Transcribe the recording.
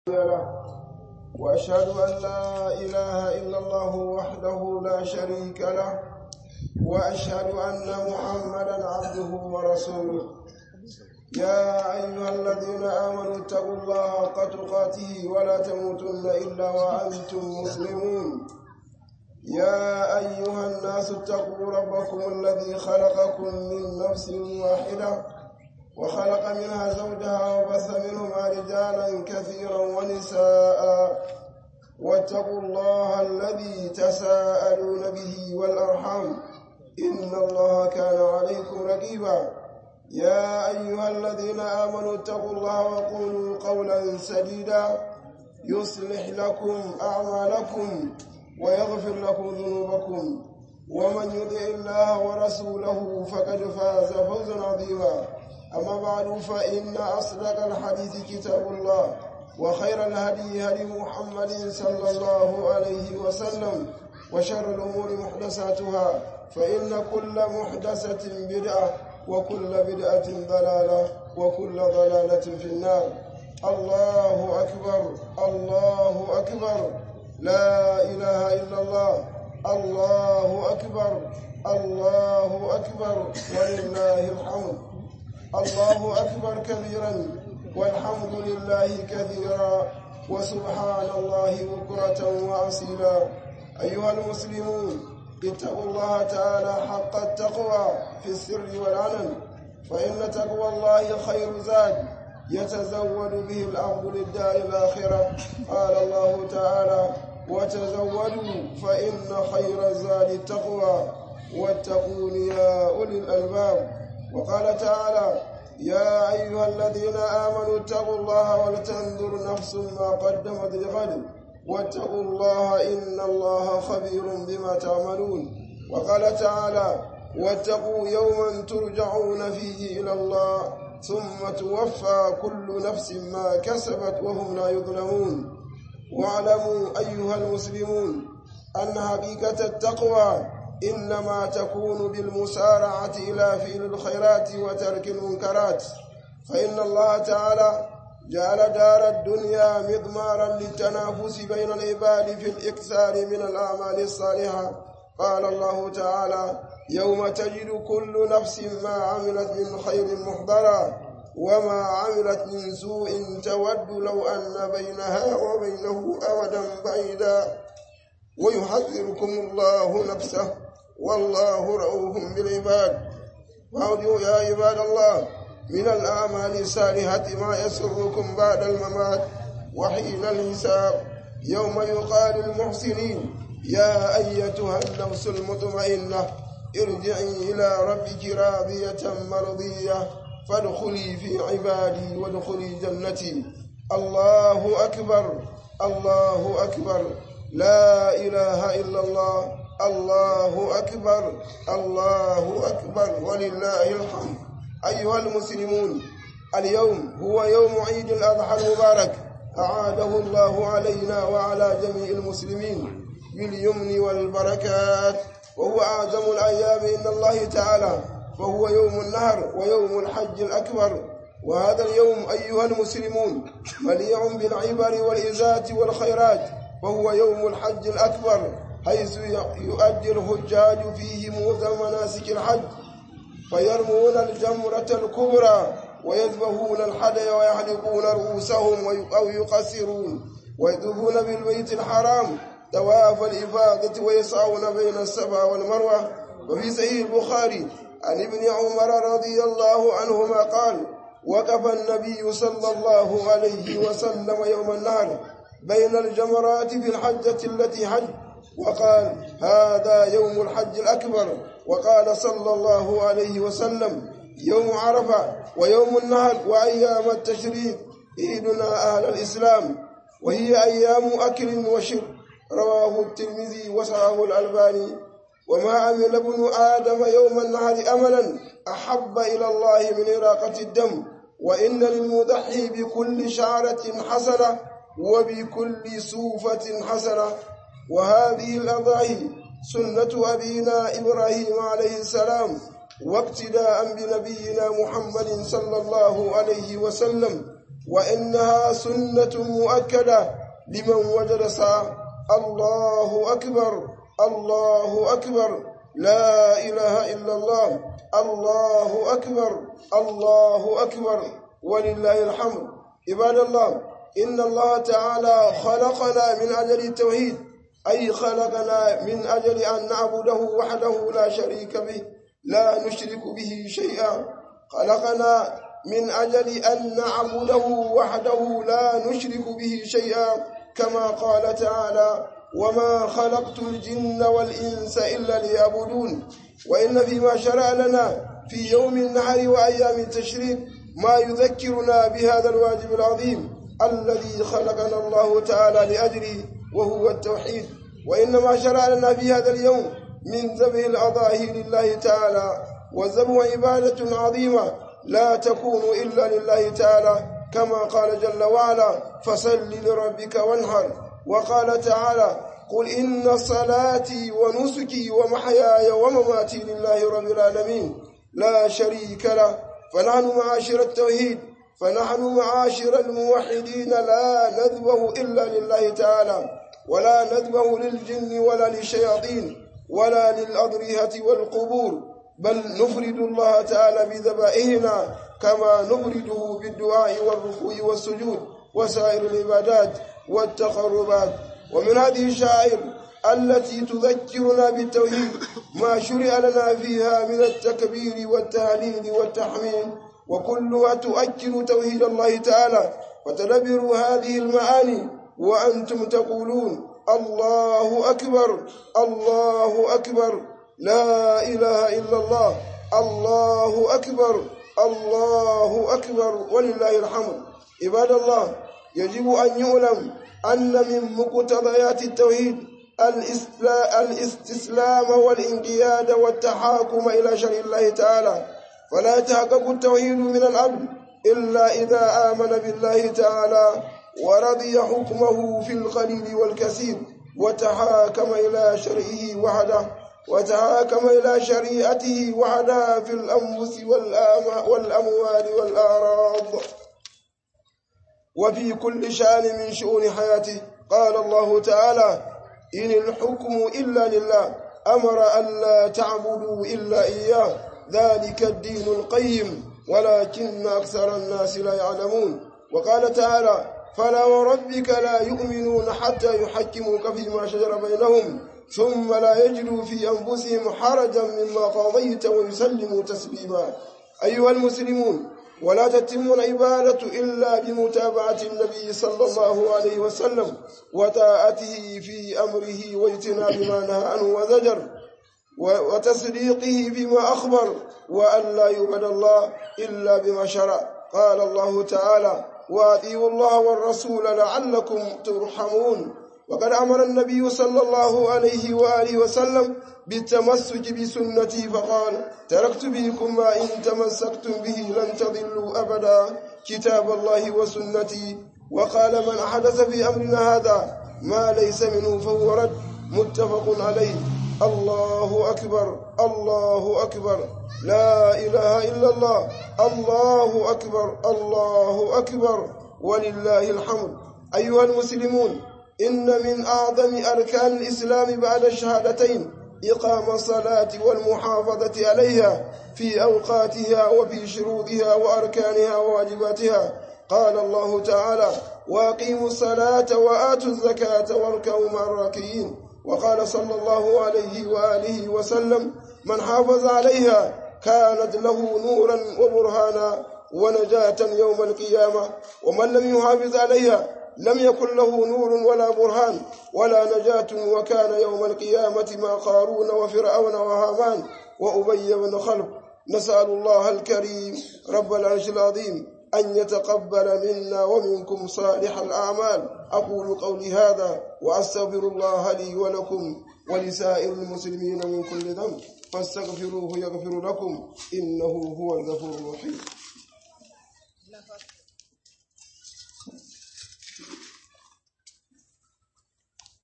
له وأشهد أن لا إله إلا الله وحده لا شريك له وأشهد أن محمدا عبده ورسوله. يا أيها الذين آمنوا اتقوا الله حق تقاته ولا تموتن إلا وأنتم مسلمون. يا أيها الناس اتقوا ربكم الذي خلقكم من نفس واحدة وخلق منها زوجها وبث منهما رجالا كثيرا ونساء، واتقوا الله الذي تساءلون به والأرحام إن الله كان عليكم رقيبا. يا أيها الذين آمنوا اتقوا الله وقولوا قولا سديدا يصلح لكم أعمالكم ويغفر لكم ذنوبكم، ومن يطع الله ورسوله فقد فاز فوزا عظيما. أما بعد، فإن أصدق الحديث كتاب الله، وخير الهدي هدي محمد صلى الله عليه وسلم، وشر الأمور محدثاتها، فإن كل محدثة بدعة وكل بدعة ضلالة وكل ضلالة في النار. الله أكبر الله أكبر، لا إله إلا الله، الله أكبر الله أكبر ولله الحمد. الله أكبر كبيرا والحمد لله كثيرا وسبحان الله بكرة وأصيلا. أيها المسلمون، اتقوا الله تعالى حق التقوى في السر والعلن، فإن تقوى الله خير زاد يتزود به العبد للدار الآخرة. قال الله تعالى: وتزودوا فإن خير الزاد التقوى واتقون يا أولي الألباب. وقال تعالى: يا أيها الذين آمنوا اتقوا الله ولتنظر نفس ما قدمت لغد واتقوا الله إن الله خبير بما تعملون. وقال تعالى: واتقوا يوما ترجعون فيه إلى الله ثم توفى كل نفس ما كسبت وهم لا يظلمون. واعلموا أيها المسلمون أن حقيقة التقوى إنما تكون بالمسارعة إلى فعل الخيرات وترك المنكرات، فإن الله تعالى جعل دار الدنيا مضمارا للتنافس بين العباد في الإكثار من الأعمال الصالحة. قال الله تعالى: يوم تجد كل نفس ما عملت من خير محضرا وما عملت من سوء تود لو أن بينها وبينه أمدا بعيدا ويحذركم الله نفسه والله رؤوف بالعباد. واودعوا يا عباد الله من الأعمال الصالحة ما يسركم بعد الممات وحين الحساب، يوم يقال للمحسنين: يا أيتها النفس المطمئنة ارجعي إلى ربك راضية مرضية فادخلي في عبادي وادخلي جنتي. الله أكبر الله أكبر، لا إله إلا الله، الله أكبر الله أكبر ولله الحمد. أيها المسلمون، اليوم هو يوم عيد الأضحى المبارك، أعاده الله علينا وعلى جميع المسلمين باليمن والبركات، وهو أعظم الأيام عند الله تعالى، فهو يوم النهر ويوم الحج الأكبر. وهذا اليوم أيها المسلمون مليء بالعبر والإزات والخيرات، فهو يوم الحج الأكبر، حيث يؤدي الحجاج فيه معظم مناسك الحج، فيرمون الجمرة الكبرى ويذبحون الحدي ويحلقون رؤوسهم أو يقصرون ويطوفون بالبيت الحرام طواف الإفاضة ويسعون بين الصفا والمروة. وفي صحيح البخاري عن ابن عمر رضي الله عنهما قال: وقف النبي صلى الله عليه وسلم يوم النهر بين الجمرات في الحجة التي حج وقال: هذا يوم الحج الأكبر. وقال صلى الله عليه وسلم: يوم عرفة ويوم النهر وأيام التشريق عيدنا أهل الإسلام، وهي أيام أكل وشرب. رواه الترمذي وصححه الألباني. وما عمل ابن آدم يوم النهر أملا أحب إلى الله من إراقة الدم، وإن للمضحي بكل شعرة حسنة وبكل سوفة حسنة. وهذه الأضاحي سنة أبينا إبراهيم عليه السلام، واقتداء بنبينا محمد صلى الله عليه وسلم، وإنها سنة مؤكدة لمن وجد ساعة. الله أكبر الله أكبر لا إله إلا الله، الله أكبر الله أكبر ولله الحمد. عباد الله، إن الله تعالى خلقنا من أجل التوحيد، أي خلقنا من أجل أن نعبده وحده لا شريك به لا نشرك به شيئا. خلقنا من أجل أن نعبده وحده لا نشرك به شيئا، كما قال تعالى: وما خلقت الجن والإنس إلا ليعبدون. وإن فيما شرع لنا في يوم النحر وأيام التشريق ما يذكرنا بهذا الواجب العظيم الذي خلقنا الله تعالى لأجله، وهو التوحيد. وإنما شرع لنا في هذا اليوم من ذبح الأضاحي لله تعالى، والذبح عبادة عظيمة لا تكون إلا لله تعالى، كما قال جل وعلا: فصل لربك وانحر. وقال تعالى: قل إن صلاتي ونسكي ومحياي ومماتي لله رب العالمين لا شريك له. فنحن معاشر التوحيد، فنحن معاشر الموحدين لا نذبح إلا لله تعالى، ولا نذبح للجن ولا للشياطين ولا للأضرحة والقبور، بل نفرد الله تعالى بذبائحنا كما نفرده بالدعاء والركوع والسجود وسائر العبادات والتقربات. ومن هذه الشعائر التي تذكرنا بالتوحيد ما شرع لنا فيها من التكبير والتهليل والتحميد، وكلها تؤكد توحيد الله تعالى. فتدبروا هذه المعاني وأنتم تقولون: الله أكبر الله أكبر لا إله إلا الله، الله أكبر الله أكبر ولله الحمد. عباد الله، يجب أن يعلم أن من مقتضيات التوحيد الاستسلام والانقياد والتحاكم إلى شرع الله تعالى. فلا يتحقق التوحيد من العبد إلا إذا آمن بالله تعالى ورضي حكمه في القليل والكثير، وتحاكم إلى شرعه وحده، وتحاكم إلى شريعته وحدها في الأنفس والأموال والأعراض وفي كل شأن من شؤون حياته. قال الله تعالى: إن الحكم إلا لله، أمر أن لا تعبدوا إلا إياه، ذلك الدين القيم ولكن أكثر الناس لا يعلمون. وقال تعالى: فلا وربك لا يؤمنون حتى يحكموك فيما شجر بينهم ثم لا يجدوا في أنفسهم حرجا مما قضيت ويسلموا تسليما. أيها المسلمون، ولا تتم العبادة إلا بمتابعة النبي صلى الله عليه وسلم وطاعته في أمره واجتناب ما نهى عنه وزجر، وتصديقه بما أخبر، وأن لا يعبد الله إلا بما شرع. قال الله تعالى: وأطيعوا الله والرسول لعلكم ترحمون. وقد أمر النبي صلى الله عليه وآله وسلم بالتمسك بسنتي فقال: تركت بكم ما إن تمسكتم به لن تضلوا أبدا، كتاب الله وسنتي. وقال: من أحدث في أمرنا هذا ما ليس منه فهو رد، متفق عليه. الله أكبر الله أكبر لا إله إلا الله، الله أكبر الله أكبر ولله الحمد. أيها المسلمون، إن من أعظم أركان الإسلام بعد الشهادتين إقام الصلاة والمحافظة عليها في أوقاتها وفي شروطها وأركانها وواجباتها. قال الله تعالى: وأقيموا الصلاة وآتوا الزكاة واركعوا مع الراكعين. وقال صلى الله عليه وآله وسلم: من حافظ عليها كانت له نورا وبرهانا ونجاة يوم القيامة، ومن لم يحافظ عليها لم يكن له نور ولا برهان ولا نجاة، وكان يوم القيامة مع قارون وفرعون وهامان وأبي بن خلف. نسأل الله الكريم رب العرش العظيم أن يتقبل منا ومنكم صالح الأعمال. أقول قولي هذا وأستغفر الله لي ولكم ولسائر المسلمين من كل ذنب، فاستغفروه يغفر لكم، إنه هو الغفور الرحيم.